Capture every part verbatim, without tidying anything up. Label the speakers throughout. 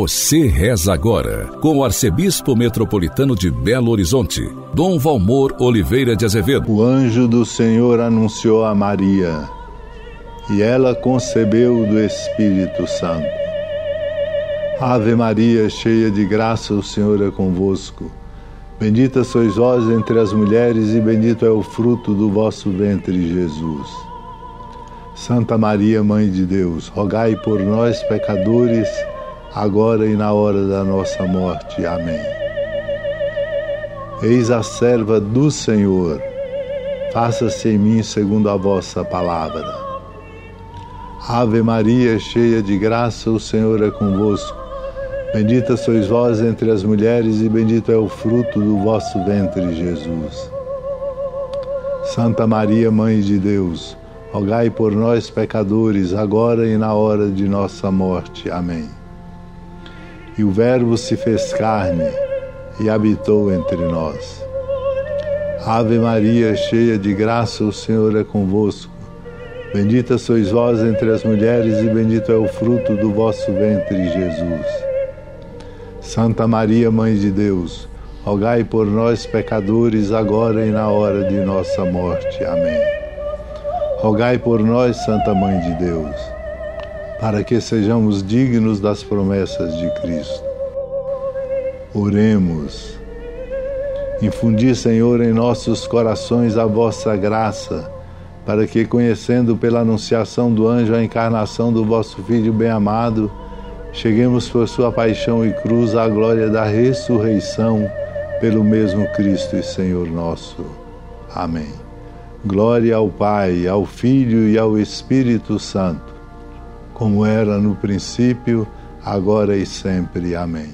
Speaker 1: Você reza agora com o arcebispo metropolitano de Belo Horizonte, Dom Valmor Oliveira de Azevedo.
Speaker 2: O anjo do Senhor anunciou a Maria, e ela concebeu do Espírito Santo. Ave Maria, cheia de graça, o Senhor é convosco. Bendita sois vós entre as mulheres, e bendito é o fruto do vosso ventre, Jesus. Santa Maria, Mãe de Deus, rogai por nós, pecadores, agora e na hora da nossa morte. Amém. Eis a serva do Senhor, faça-se em mim segundo a vossa palavra. Ave Maria, cheia de graça, o Senhor é convosco. Bendita sois vós entre as mulheres, e bendito é o fruto do vosso ventre, Jesus. Santa Maria, Mãe de Deus, rogai por nós, pecadores, agora e na hora de nossa morte. Amém. E o Verbo se fez carne e habitou entre nós. Ave Maria, cheia de graça, o Senhor é convosco. Bendita sois vós entre as mulheres, e bendito é o fruto do vosso ventre, Jesus. Santa Maria, Mãe de Deus, rogai por nós, pecadores, agora e na hora de nossa morte. Amém. Rogai por nós, Santa Mãe de Deus, para que sejamos dignos das promessas de Cristo. Oremos. Infundi, Senhor, em nossos corações a vossa graça, para que, conhecendo pela anunciação do anjo a encarnação do vosso Filho bem-amado, cheguemos por sua paixão e cruz à glória da ressurreição, pelo mesmo Cristo e Senhor nosso. Amém. Glória ao Pai, ao Filho e ao Espírito Santo, como era no princípio, agora e sempre. Amém.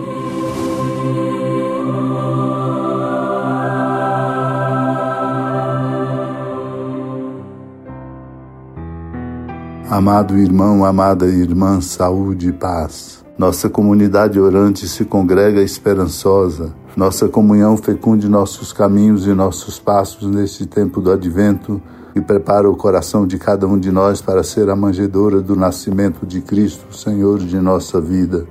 Speaker 3: Amado irmão, amada irmã, saúde e paz. Nossa comunidade orante se congrega esperançosa. Nossa comunhão fecunde nossos caminhos e nossos passos neste tempo do Advento, e prepara o coração de cada um de nós para ser a manjedoura do nascimento de Cristo, Senhor de nossa vida.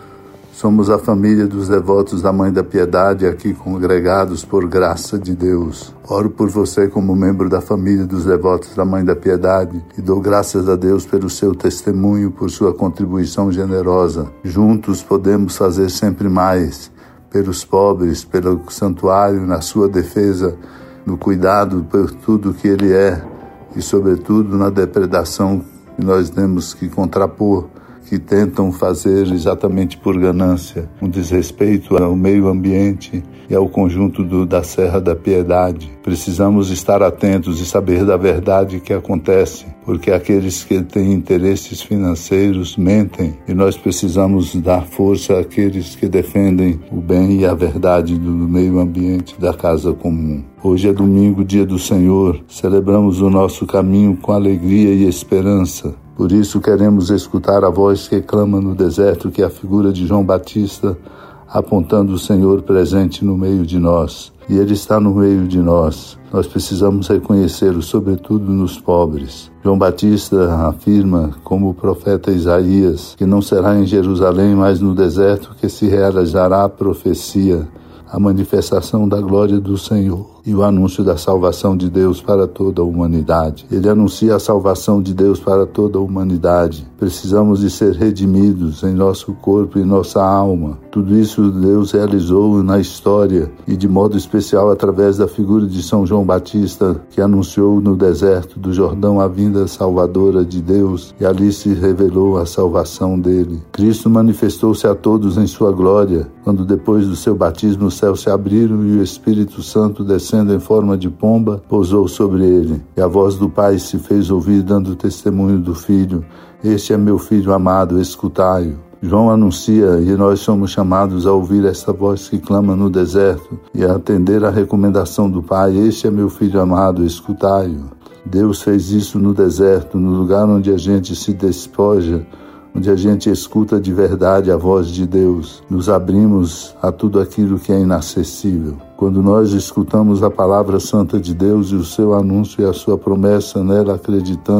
Speaker 3: Somos a família dos devotos da Mãe da Piedade, aqui congregados por graça de Deus. Oro por você como membro da família dos devotos da Mãe da Piedade e dou graças a Deus pelo seu testemunho, por sua contribuição generosa. Juntos podemos fazer sempre mais pelos pobres, pelo santuário, na sua defesa, no cuidado por tudo que ele é e, sobretudo, na depredação que nós temos que contrapor, que tentam fazer exatamente por ganância, um desrespeito ao meio ambiente e ao conjunto do, da Serra da Piedade. Precisamos estar atentos e saber da verdade que acontece, porque aqueles que têm interesses financeiros mentem, e nós precisamos dar força àqueles que defendem o bem e a verdade do meio ambiente, da casa comum. Hoje é domingo, dia do Senhor. Celebramos o nosso caminho com alegria e esperança. Por isso queremos escutar a voz que clama no deserto, que é a figura de João Batista, apontando o Senhor presente no meio de nós. E Ele está no meio de nós. Nós precisamos reconhecê-lo, sobretudo nos pobres. João Batista afirma, como o profeta Isaías, que não será em Jerusalém, mas no deserto, que se realizará a profecia, a manifestação da glória do Senhor e o anúncio da salvação de Deus para toda a humanidade. Ele anuncia a salvação de Deus para toda a humanidade. Precisamos de ser redimidos em nosso corpo e nossa alma. Tudo isso Deus realizou na história e de modo especial através da figura de São João Batista, que anunciou no deserto do Jordão a vinda salvadora de Deus, e ali se revelou a salvação dele. Cristo manifestou-se a todos em sua glória, quando depois do seu batismo os céus se abriram e o Espírito Santo, descendo em forma de pomba, pousou sobre ele. E a voz do Pai se fez ouvir, dando testemunho do Filho: Este é meu Filho amado, escutai-o. João anuncia, e nós somos chamados a ouvir essa voz que clama no deserto e a atender a recomendação do Pai: Este é meu Filho amado, escutai-o. Deus fez isso no deserto, no lugar onde a gente se despoja, onde a gente escuta de verdade a voz de Deus. Nos abrimos a tudo aquilo que é inacessível. Quando nós escutamos a palavra santa de Deus e o seu anúncio e a sua promessa nela, acreditando,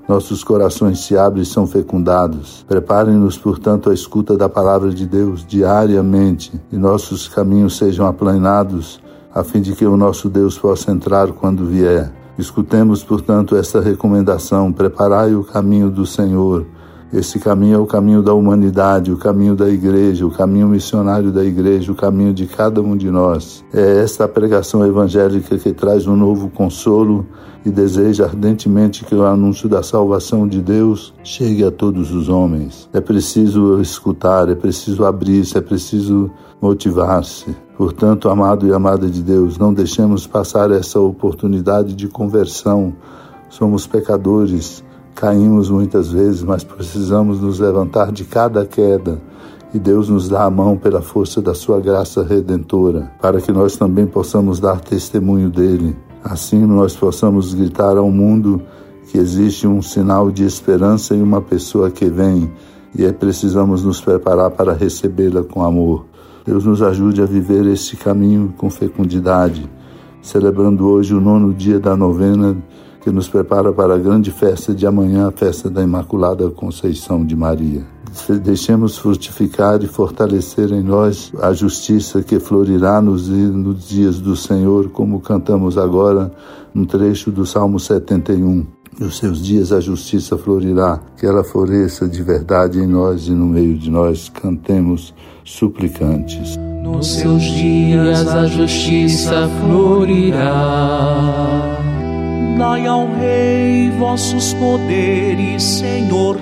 Speaker 3: nossos corações se abrem e são fecundados. Preparem-nos, portanto, à escuta da palavra de Deus diariamente e nossos caminhos sejam aplanados, a fim de que o nosso Deus possa entrar quando vier. Escutemos, portanto, esta recomendação: preparai o caminho do Senhor. Esse caminho é o caminho da humanidade, o caminho da igreja, o caminho missionário da igreja, o caminho de cada um de nós. É esta pregação evangélica que traz um novo consolo e deseja ardentemente que o anúncio da salvação de Deus chegue a todos os homens. É preciso escutar, é preciso abrir-se, é preciso motivar-se. Portanto, amado e amada de Deus, não deixemos passar essa oportunidade de conversão. Somos pecadores, caímos muitas vezes, mas precisamos nos levantar de cada queda. E Deus nos dá a mão pela força da sua graça redentora, para que nós também possamos dar testemunho dele. Assim nós possamos gritar ao mundo que existe um sinal de esperança e uma pessoa que vem, e aí precisamos nos preparar para recebê-la com amor. Deus nos ajude a viver esse caminho com fecundidade, celebrando hoje o nono dia da novena que nos prepara para a grande festa de amanhã, a festa da Imaculada Conceição de Maria. Deixemos frutificar e fortalecer em nós a justiça que florirá nos, nos dias do Senhor, como cantamos agora no trecho do Salmo setenta e um. Nos seus dias a justiça florirá, que ela floresça de verdade em nós e no meio de nós. Cantemos suplicantes.
Speaker 4: Nos seus dias a justiça florirá. Dai ao Rei vossos poderes, Senhor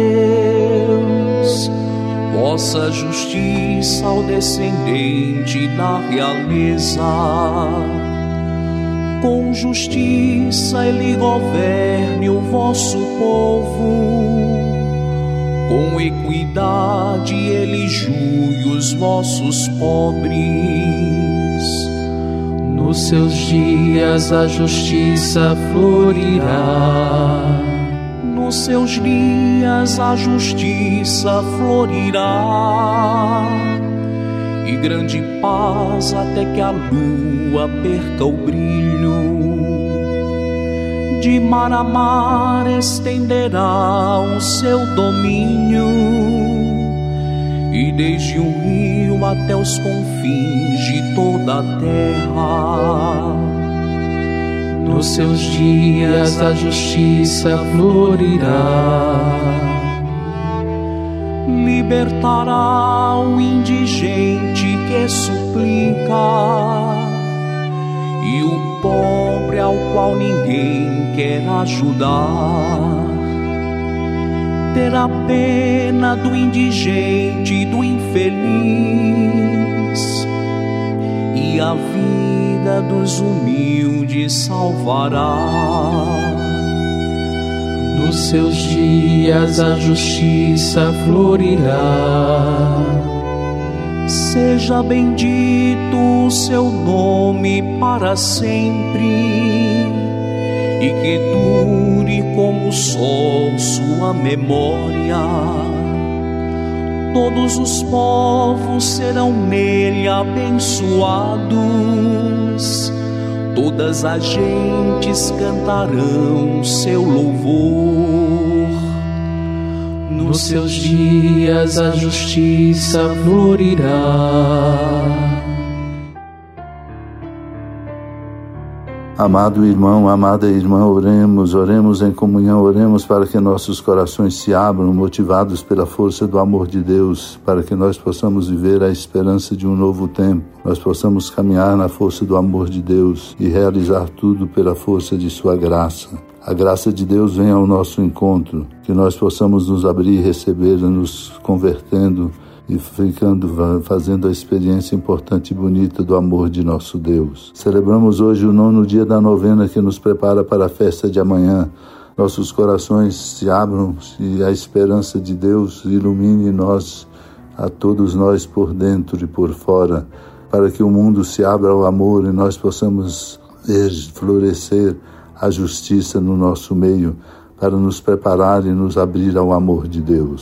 Speaker 4: Deus, vossa justiça ao descendente da realeza. Com justiça ele governe o vosso povo, com equidade ele julgue os vossos pobres. Nos seus dias a justiça florirá. Nos seus dias a justiça florirá. E grande paz até que a lua perca o brilho. De mar a mar estenderá o seu domínio, e desde o rio até os confins de toda a terra. Nos seus dias a justiça florirá. Libertará o indigente que suplica, e o pobre ao qual ninguém quer ajudar. Terá pena do indigente e do infeliz, e a vida dos humildes salvará. Nos seus dias a justiça florirá. Seja bendito o seu nome para sempre, e que dure como o sol sua memória. Todos os povos serão nele abençoados, todas as gentes cantarão seu louvor. Nos seus dias a justiça florirá.
Speaker 3: Amado irmão, amada irmã, oremos, oremos em comunhão, oremos para que nossos corações se abram, motivados pela força do amor de Deus, para que nós possamos viver a esperança de um novo tempo, nós possamos caminhar na força do amor de Deus e realizar tudo pela força de sua graça. A graça de Deus vem ao nosso encontro, que nós possamos nos abrir e receber, nos convertendo e ficando, fazendo a experiência importante e bonita do amor de nosso Deus. Celebramos hoje o nono dia da novena que nos prepara para a festa de amanhã. Nossos corações se abram e a esperança de Deus ilumine nós, a todos nós por dentro e por fora, para que o mundo se abra ao amor e nós possamos ver florescer a justiça no nosso meio, para nos preparar e nos abrir ao amor de Deus.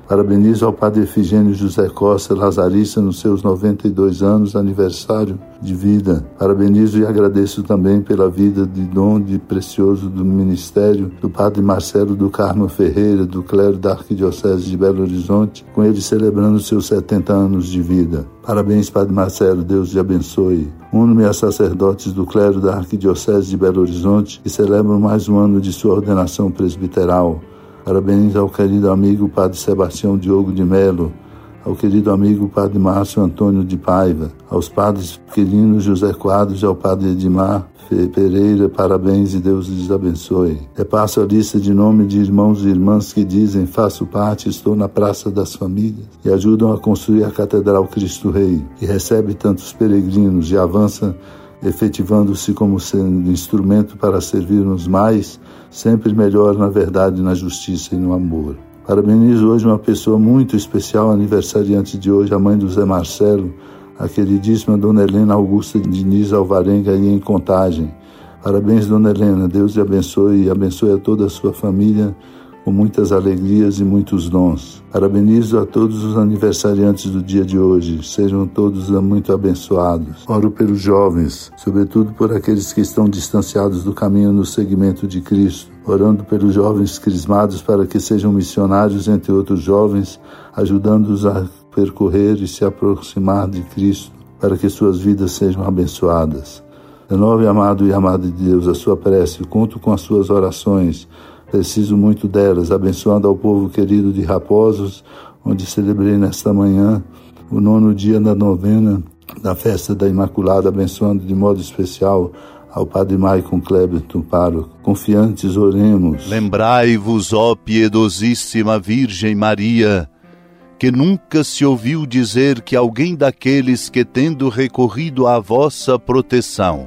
Speaker 3: Parabenizo ao Padre Efigênio José Costa, lazarista, nos seus noventa e dois anos, aniversário de vida. Parabenizo e agradeço também pela vida de dom de precioso do ministério do Padre Marcelo do Carmo Ferreira, do clero da Arquidiocese de Belo Horizonte, com ele celebrando seus setenta anos de vida. Parabéns, Padre Marcelo, Deus te abençoe. Uno-me a sacerdotes do clero da Arquidiocese de Belo Horizonte, que celebram mais um ano de sua ordenação presbiteral. Parabéns ao querido amigo Padre Sebastião Diogo de Melo, ao querido amigo Padre Márcio Antônio de Paiva, aos padres Quirino José Quadros e ao Padre Edmar Pereira, parabéns e Deus lhes abençoe. Repasso a lista de nomes de irmãos e irmãs que dizem: faço parte, estou na Praça das Famílias, e ajudam a construir a Catedral Cristo Rei, que recebe tantos peregrinos e avança, efetivando-se como sendo instrumento para servirmos mais, sempre melhor na verdade, na justiça e no amor. Parabenizo hoje uma pessoa muito especial, aniversariante de hoje, a mãe do Zé Marcelo, a queridíssima Dona Helena Augusta Diniz Alvarenga, aí em Contagem. Parabéns, Dona Helena, Deus te abençoe e abençoe a toda a sua família com muitas alegrias e muitos dons. Parabenizo a todos os aniversariantes do dia de hoje, sejam todos muito abençoados. Oro pelos jovens, sobretudo por aqueles que estão distanciados do caminho no seguimento de Cristo, orando pelos jovens crismados para que sejam missionários entre outros jovens, ajudando-os a percorrer e se aproximar de Cristo, para que suas vidas sejam abençoadas. Renove, amado e amada de Deus, a sua prece, conto com as suas orações, preciso muito delas, abençoando ao povo querido de Raposos, onde celebrei nesta manhã o nono dia da novena da festa da Imaculada, abençoando de modo especial ao Padre Maicon Cleberton Pároco. Confiantes, oremos.
Speaker 5: Lembrai-vos, ó piedosíssima Virgem Maria, que nunca se ouviu dizer que alguém daqueles que, tendo recorrido à vossa proteção,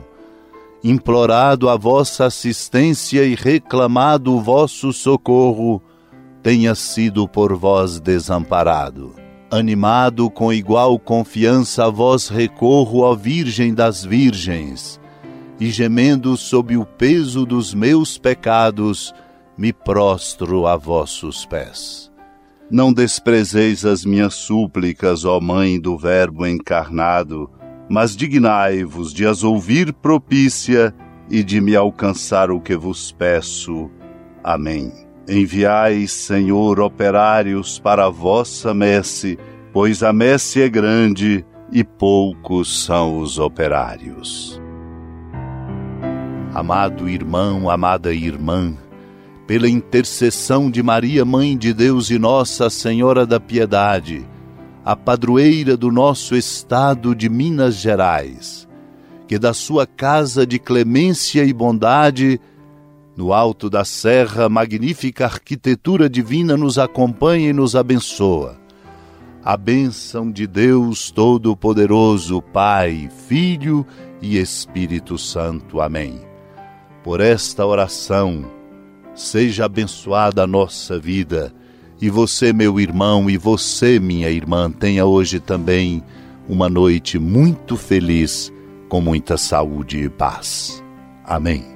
Speaker 5: implorado a vossa assistência e reclamado o vosso socorro, tenha sido por vós desamparado. Animado com igual confiança a vós recorro, ó Virgem das Virgens, e gemendo sob o peso dos meus pecados, me prostro a vossos pés. Não desprezeis as minhas súplicas, ó Mãe do Verbo encarnado, mas dignai-vos de as ouvir propícia e de me alcançar o que vos peço. Amém. Enviai, Senhor, operários para a vossa messe, pois a messe é grande e poucos são os operários. Amado irmão, amada irmã, pela intercessão de Maria, Mãe de Deus e Nossa Senhora da Piedade, a padroeira do nosso estado de Minas Gerais, que da sua casa de clemência e bondade, no alto da serra, magnífica arquitetura divina nos acompanha e nos abençoa. A bênção de Deus Todo-Poderoso, Pai, Filho e Espírito Santo. Amém. Por esta oração, seja abençoada a nossa vida. E você, meu irmão, e você, minha irmã, tenha hoje também uma noite muito feliz, com muita saúde e paz. Amém.